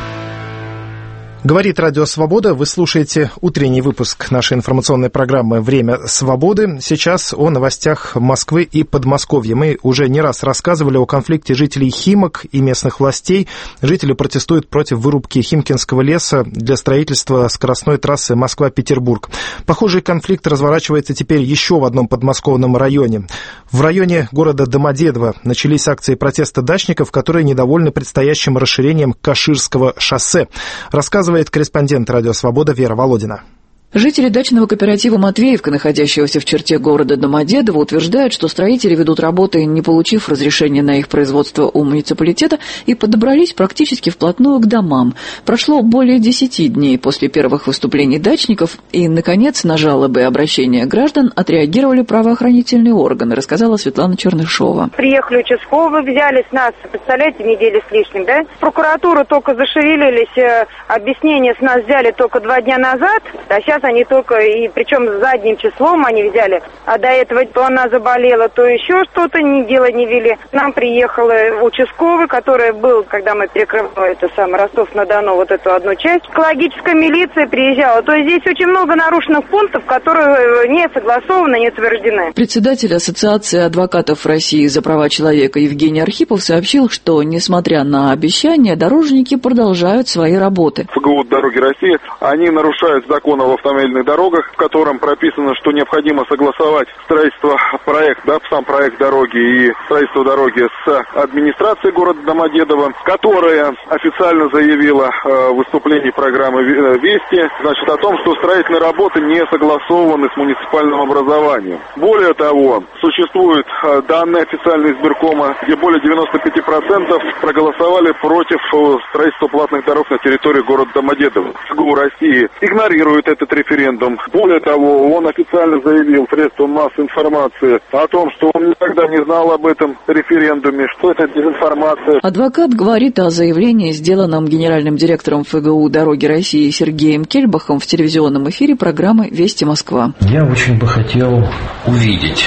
Говорит Радио Свобода. Вы слушаете утренний выпуск нашей информационной программы «Время свободы». Сейчас о новостях Москвы и Подмосковья. Мы уже не раз рассказывали о конфликте жителей Химок и местных властей. Жители протестуют против вырубки Химкинского леса для строительства скоростной трассы Москва-Петербург. Похожий конфликт разворачивается теперь еще в одном подмосковном районе. В районе города Домодедово начались акции протеста дачников, которые недовольны предстоящим расширением Каширского шоссе. Рассказывает корреспондент «Радио Свобода» Вера Володина. Жители дачного кооператива «Матвеевка», находящегося в черте города Домодедово, утверждают, что строители ведут работы, не получив разрешения на их производство у муниципалитета, и подобрались практически вплотную к домам. Прошло более 10 дней после первых выступлений дачников, и, наконец, на жалобы и обращения граждан отреагировали правоохранительные органы, рассказала Светлана Чернышова. Приехали участковые, взяли с нас, представляете, неделю с лишним, да? Прокуратура только зашевелились, объяснения с нас взяли только 2 дня назад, а сейчас они только, и причем задним числом они взяли, а до этого то она заболела, то еще что-то, дело не вели. К нам приехал участковый, который был, когда мы перекрывали Ростов-на-Дону, вот эту одну часть. Экологическая милиция приезжала. То есть здесь очень много нарушенных пунктов, которые не согласованы, не утверждены. Председатель Ассоциации адвокатов России за права человека Евгений Архипов сообщил, что, несмотря на обещания, дорожники продолжают свои работы. ФГУ «Дороги России», они нарушают закон об автомобильных дорогах, в котором прописано, что необходимо согласовать строительство проекта, сам проект дороги и строительство дороги с администрацией города Домодедово, которая официально заявила в выступлении программы «Вести», о том, что строительные работы не согласованы с муниципальным образованием. Более того, существуют данные официальные избиркома, где более 95% проголосовали против строительства платных дорог на территории города Домодедово. ФГУ России игнорирует этот референдум. Более того, он официально заявил средствам массовой информации о том, что он никогда не знал об этом референдуме, что это дезинформация. Адвокат говорит о заявлении, сделанном генеральным директором ФГУ «Дороги России» Сергеем Кельбахом в телевизионном эфире программы «Вести Москва». Я очень бы хотел увидеть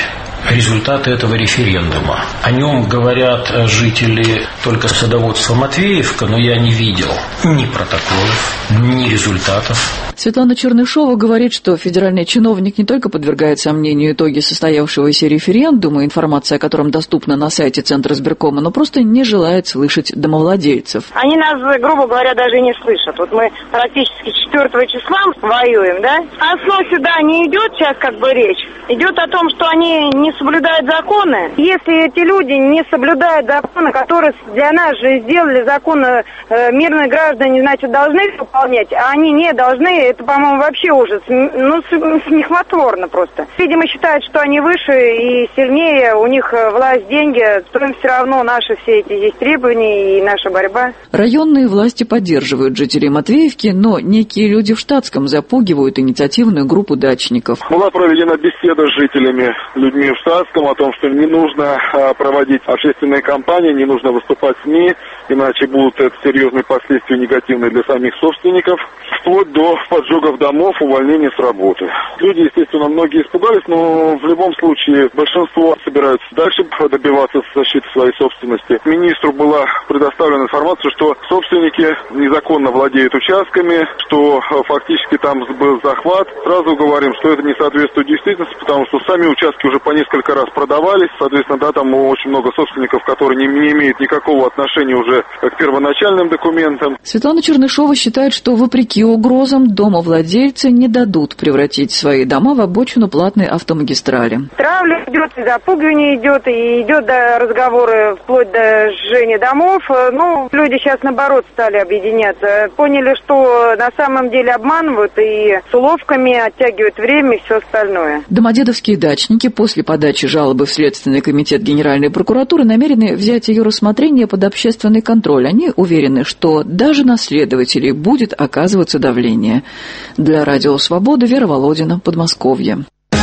результаты этого референдума. О нем говорят жители только садоводства Матвеевка, но я не видел ни протоколов, ни результатов. Светлана Чернышова говорит, что федеральный чиновник не только подвергает сомнению итоги состоявшегося референдума, информация о котором доступна на сайте Центра избиркома, но просто не желает слышать домовладельцев. Они нас, грубо говоря, даже не слышат. Вот мы практически 4 числа воюем, да? А сюда не идет сейчас как бы речь. Идет о том, что они не соблюдают законы. Если эти люди не соблюдают законы, которые для нас же сделали законы, мирные граждане, значит, должны выполнять, а они не должны, это, по-моему, вообще ужас. Ну, смехотворно просто. Видимо, считают, что они выше и сильнее, у них власть, деньги, то им все равно наши все эти здесь требования и наша борьба. Районные власти поддерживают жителей Матвеевки, но некие люди в штатском запугивают инициативную группу дачников. Была проведена беседа с жителями, людьми в штатском о том, что не нужно проводить общественные кампании, не нужно выступать в СМИ, иначе будут серьезные последствия негативные для самих собственников, вплоть до поджогов домов, увольнения с работы. Люди, естественно, многие испугались, но в любом случае большинство собираются дальше добиваться защиты своей собственности. Министру была предоставлена информация, что собственники незаконно владеют участками, что фактически там был захват. Сразу говорим, что это не соответствует действительности, потому что сами участки уже по несколько раз продавались. Соответственно, да, там очень много собственников, которые не имеют никакого отношения уже к первоначальным документам. Светлана Чернышова считает, что вопреки угрозам домовладельцы не дадут превратить свои дома в обочину платной автомагистрали. Травля идет, и запугивание идет, и идет до разговоры вплоть до сжижения домов. Ну, люди сейчас наоборот стали объединяться. Поняли, что на самом деле обманывают и с уловками оттягивают время и все остальное. Домодедовские дачники после подачи жалобы в Следственный комитет Генеральной прокуратуры намерены взять ее рассмотрение под общественный контроль. Они уверены, что даже на следователей будет оказываться давление. Для Радио Свобода Вера Володина, Подмосковье.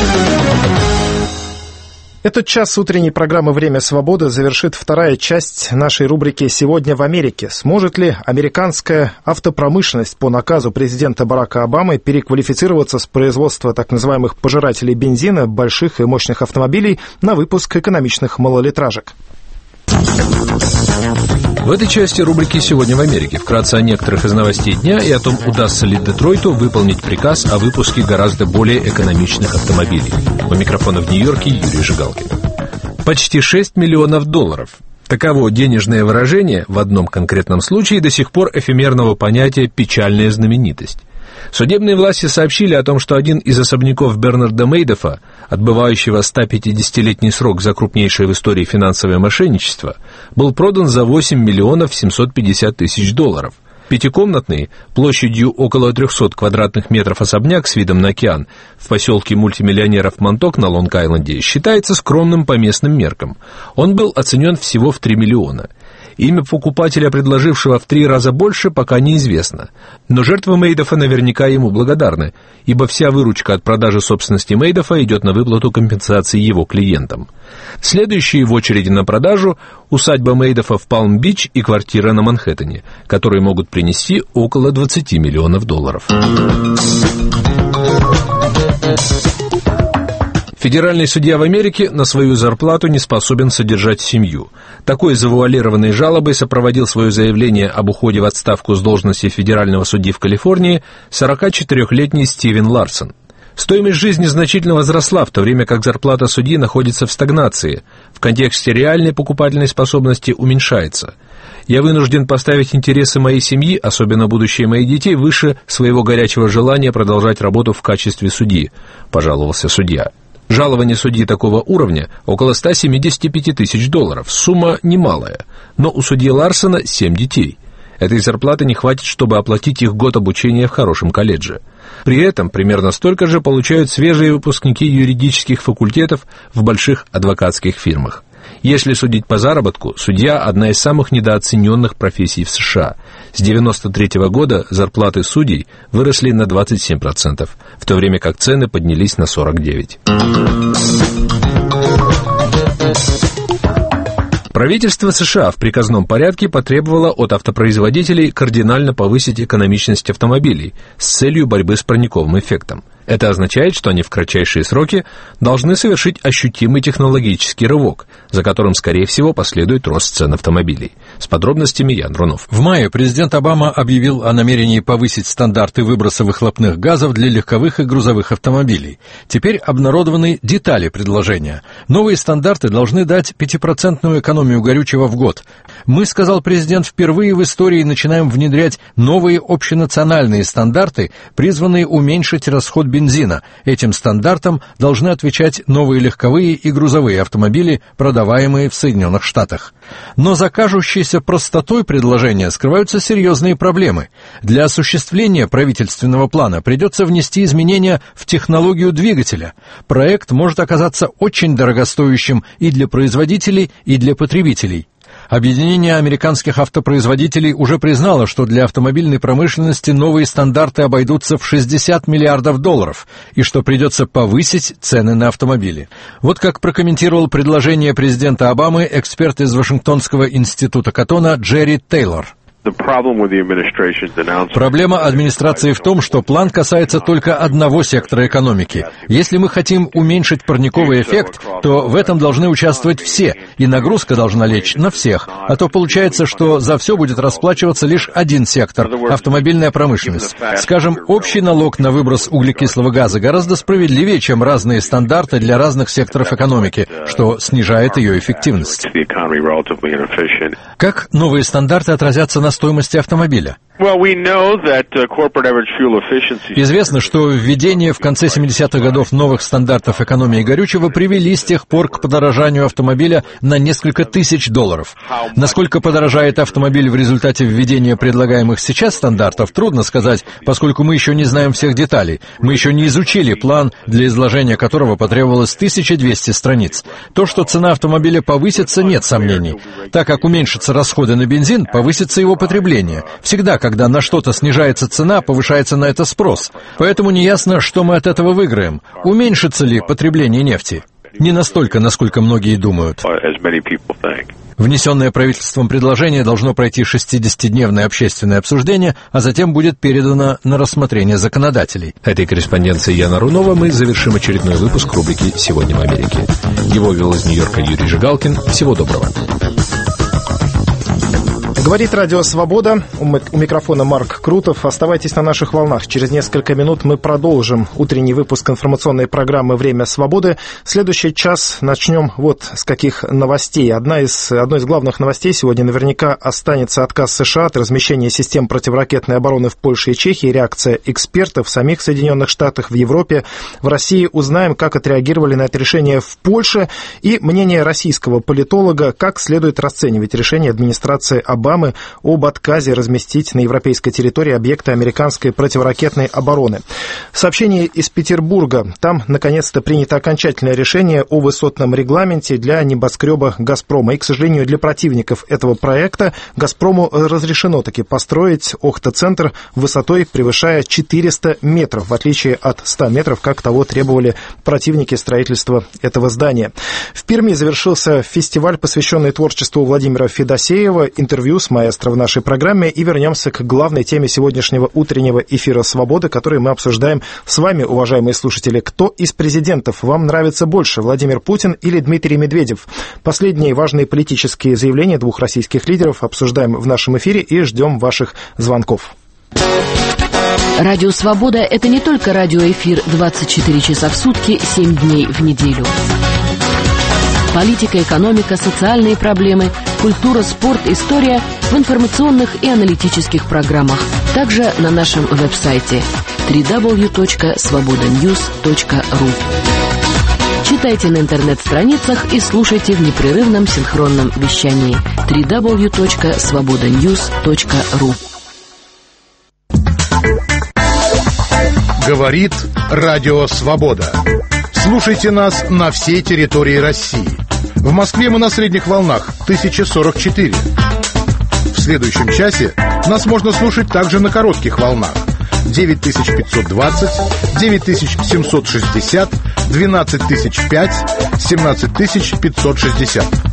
Этот час утренней программы «Время свободы» завершит вторая часть нашей рубрики «Сегодня в Америке». Сможет ли американская автопромышленность по наказу президента Барака Обамы переквалифицироваться с производства так называемых пожирателей бензина, больших и мощных автомобилей, на выпуск экономичных малолитражек? В этой части рубрики «Сегодня в Америке» вкратце о некоторых из новостей дня и о том, удастся ли Детройту выполнить приказ о выпуске гораздо более экономичных автомобилей. У микрофона в Нью-Йорке Юрий Жигалкин. Почти $6 миллионов. Таково денежное выражение в одном конкретном случае до сих пор эфемерного понятия «печальная знаменитость». Судебные власти сообщили о том, что один из особняков Бернарда Мейдоффа, отбывающего 150-летний срок за крупнейшее в истории финансовое мошенничество, был продан за $8 750 000. Пятикомнатный, площадью около 300 квадратных метров особняк с видом на океан в поселке мультимиллионеров Монток на Лонг-Айленде считается скромным по местным меркам. Он был оценен всего в $3 миллиона. Имя покупателя, предложившего в 3 раза больше, пока неизвестно. Но жертвы Мейдоффа наверняка ему благодарны, ибо вся выручка от продажи собственности Мейдоффа идет на выплату компенсации его клиентам. Следующие в очереди на продажу – усадьба Мейдоффа в Палм-Бич и квартира на Манхэттене, которые могут принести около $20 миллионов. Федеральный судья в Америке на свою зарплату не способен содержать семью. Такой завуалированной жалобой сопроводил свое заявление об уходе в отставку с должности федерального судьи в Калифорнии 44-летний Стивен Ларсон. Стоимость жизни значительно возросла, в то время как зарплата судьи находится в стагнации. В контексте реальной покупательной способности уменьшается. «Я вынужден поставить интересы моей семьи, особенно будущее моих детей, выше своего горячего желания продолжать работу в качестве судьи», – пожаловался судья. Жалование судьи такого уровня – около $175 000, сумма немалая, но у судьи Ларсона 7 детей. Этой зарплаты не хватит, чтобы оплатить их год обучения в хорошем колледже. При этом примерно столько же получают свежие выпускники юридических факультетов в больших адвокатских фирмах. Если судить по заработку, судья – одна из самых недооцененных профессий в США. С 1993 года зарплаты судей выросли на 27%, в то время как цены поднялись на 49%. Правительство США в приказном порядке потребовало от автопроизводителей кардинально повысить экономичность автомобилей с целью борьбы с парниковым эффектом. Это означает, что они в кратчайшие сроки должны совершить ощутимый технологический рывок, за которым, скорее всего, последует рост цен автомобилей. С подробностями Ян Рунов. В мае президент Обама объявил о намерении повысить стандарты выброса выхлопных газов для легковых и грузовых автомобилей. Теперь обнародованы детали предложения. Новые стандарты должны дать 5% экономию горючего в год. Мы, сказал президент, впервые в истории начинаем внедрять новые общенациональные стандарты, призванные уменьшить расход бензина. Этим стандартам должны отвечать новые легковые и грузовые автомобили, продаваемые в Соединенных Штатах. Но за кажущейся простотой предложения скрываются серьезные проблемы. Для осуществления правительственного плана придется внести изменения в технологию двигателя. Проект может оказаться очень дорогостоящим и для производителей, и для потребителей. Объединение американских автопроизводителей уже признало, что для автомобильной промышленности новые стандарты обойдутся в $60 миллиардов и что придется повысить цены на автомобили. Вот как прокомментировал предложение президента Обамы эксперт из Вашингтонского института Каттона Джерри Тейлор. Проблема администрации в том, что план касается только одного сектора экономики. Если мы хотим уменьшить парниковый эффект, то в этом должны участвовать все, и нагрузка должна лечь на всех. А то получается, что за все будет расплачиваться лишь один сектор – автомобильная промышленность. Скажем, общий налог на выброс углекислого газа гораздо справедливее, чем разные стандарты для разных секторов экономики, что снижает ее эффективность. Как новые стандарты отразятся на стоимости автомобиля? Известно, что введение в конце 70-х годов новых стандартов экономии горючего привели с тех пор к подорожанию автомобиля на несколько тысяч долларов. Насколько подорожает автомобиль в результате введения предлагаемых сейчас стандартов, трудно сказать, поскольку мы еще не знаем всех деталей. Мы еще не изучили план, для изложения которого потребовалось 1200 страниц. То, что цена автомобиля повысится, нет сомнений. Так как уменьшатся расходы на бензин, повысится его потребление. Всегда, когда на что-то снижается цена, повышается на это спрос. Поэтому неясно, что мы от этого выиграем. Уменьшится ли потребление нефти? Не настолько, насколько многие думают. Внесенное правительством предложение должно пройти 60-дневное общественное обсуждение, а затем будет передано на рассмотрение законодателей. Этой корреспонденцией Яна Рунова мы завершим очередной выпуск рубрики «Сегодня в Америке». Его вел из Нью-Йорка Юрий Жигалкин. Всего доброго. Говорит Радио Свобода. У микрофона Марк Крутов. Оставайтесь на наших волнах. Через несколько минут мы продолжим утренний выпуск информационной программы «Время свободы». Следующий час начнем вот с каких новостей. Одной из главных новостей сегодня наверняка останется отказ США от размещения систем противоракетной обороны в Польше и Чехии. Реакция экспертов в самих Соединенных Штатах, в Европе, в России. Узнаем, как отреагировали на это решение в Польше, и мнение российского политолога, как следует расценивать решение администрации Обамы об отказе разместить на европейской территории объекты американской противоракетной обороны. Сообщение из Петербурга. Там, наконец-то, принято окончательное решение о высотном регламенте для небоскреба «Газпрома». И, к сожалению, для противников этого проекта «Газпрому» разрешено таки построить охта-центр высотой, превышая 400 метров, в отличие от 100 метров, как того требовали противники строительства этого здания. В Перми завершился фестиваль, посвященный творчеству Владимира Федосеева. Интервью с маэстро в нашей программе, и вернемся к главной теме сегодняшнего утреннего эфира «Свободы», который мы обсуждаем с вами, уважаемые слушатели. Кто из президентов вам нравится больше, Владимир Путин или Дмитрий Медведев? Последние важные политические заявления двух российских лидеров обсуждаем в нашем эфире и ждем ваших звонков. Радио «Свобода» — это не только радиоэфир 24 часа в сутки, 7 дней в неделю. Политика, экономика, социальные проблемы, культура, спорт, история в информационных и аналитических программах. Также на нашем веб-сайте www.svobodanews.ru. Читайте на интернет-страницах и слушайте в непрерывном синхронном вещании www.svobodanews.ru. Говорит Радио Свобода. Слушайте нас на всей территории России. В Москве мы на средних волнах 1044. В следующем часе нас можно слушать также на коротких волнах 9520, 9760, 12005, 17560.